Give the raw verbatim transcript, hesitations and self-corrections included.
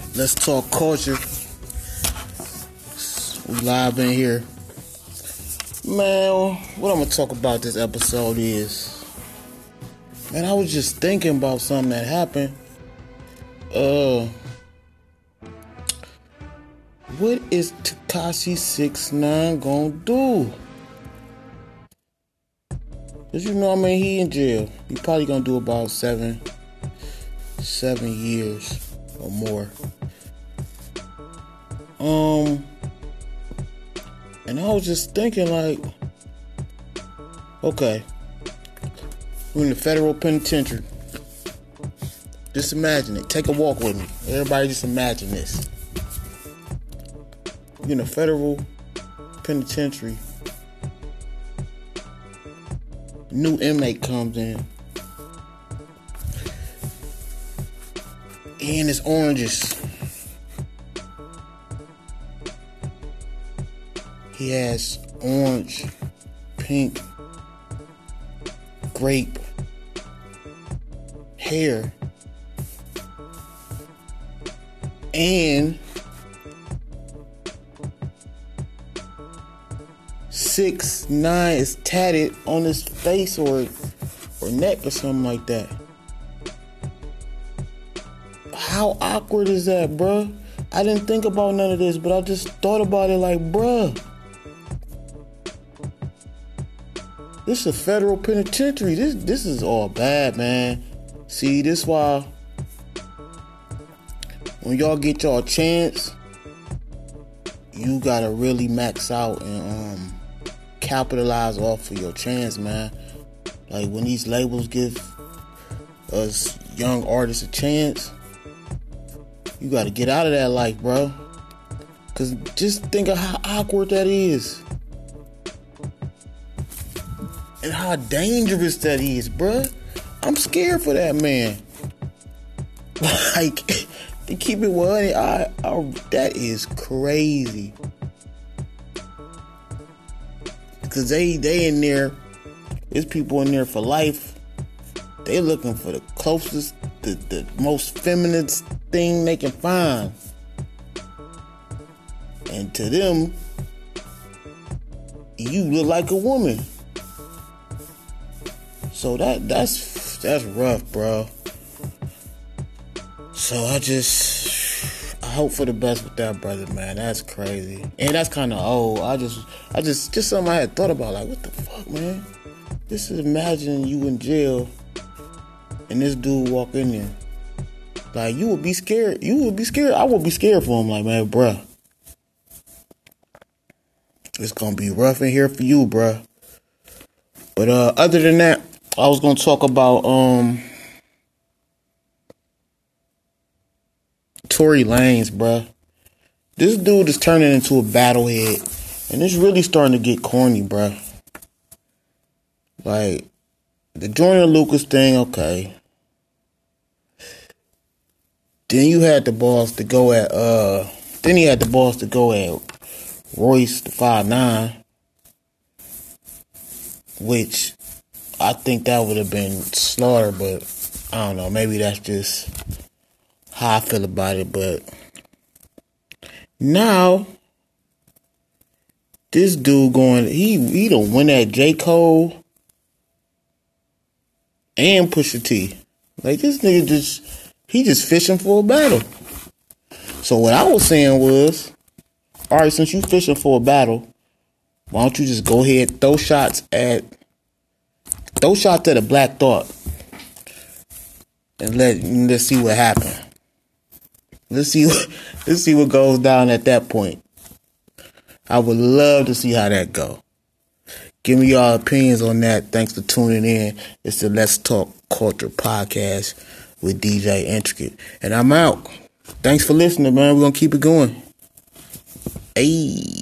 Let's talk culture. We live in here. Man, what I'm going to talk about this episode is, man, I was just thinking about something that happened. Uh, what is Tekashi six nine gonna do? Cause you know, I mean, he in jail. He probably gonna do about seven, seven years or more. Um, and I was just thinking, like, okay, we're in the federal penitentiary. Just imagine it. Take a walk with me. Everybody, just imagine this. You're in a federal penitentiary. New inmate comes in. And it's oranges. He has orange, pink, grape hair. And six nine is tatted on his face or or neck or something like that. How awkward is that, bruh? I didn't think about none of this, but I just thought about it like, bruh, this is a federal penitentiary. This this is all bad, man. See, this why when y'all get y'all chance, you gotta really max out and um capitalize off of your chance, man. Like when these labels give us young artists a chance, you gotta get out of that life, bro. Cause just think of how awkward that is. And how dangerous that is, bruh. I'm scared for that man. Like, to keep it one hundred, I, I, that is crazy. Because they, they in there, there's people in there for life. They looking for the closest, the, the most feminine thing they can find. And to them, you look like a woman. So that that's that's rough, bro. So I just I hope for the best with that brother, man. That's crazy. And that's kind of old. I just I just just something I had thought about, like, what the fuck, man? Just imagine you in jail and this dude walk in there. Like, you would be scared. You would be scared. I would be scared for him. Like, man, bruh, it's gonna be rough in here for you, bruh. But uh, other than that, I was gonna talk about um Tory Lanez, bruh. This dude is turning into a battlehead, and it's really starting to get corny, bruh. Like, the Joyner Lucas thing, okay. Then you had the balls to go at uh then he had the balls to go at Royce the five nine, which I think that would have been slaughter, but I don't know, maybe that's just how I feel about it. But now this dude going, he he don't win at J. Cole and Pusha T. Like, this nigga just, he just fishing for a battle. So what I was saying was, all right, since you fishing for a battle, why don't you just go ahead, throw shots at throw shots at a Black Thought, and let let's see what happens. Let's see what let's see what goes down at that point. I would love to see how that go. Give me y'all opinions on that. Thanks for tuning in. It's the Let's Talk Culture podcast with D J Intricate, and I'm out. Thanks for listening, man. We're gonna keep it going. Hey.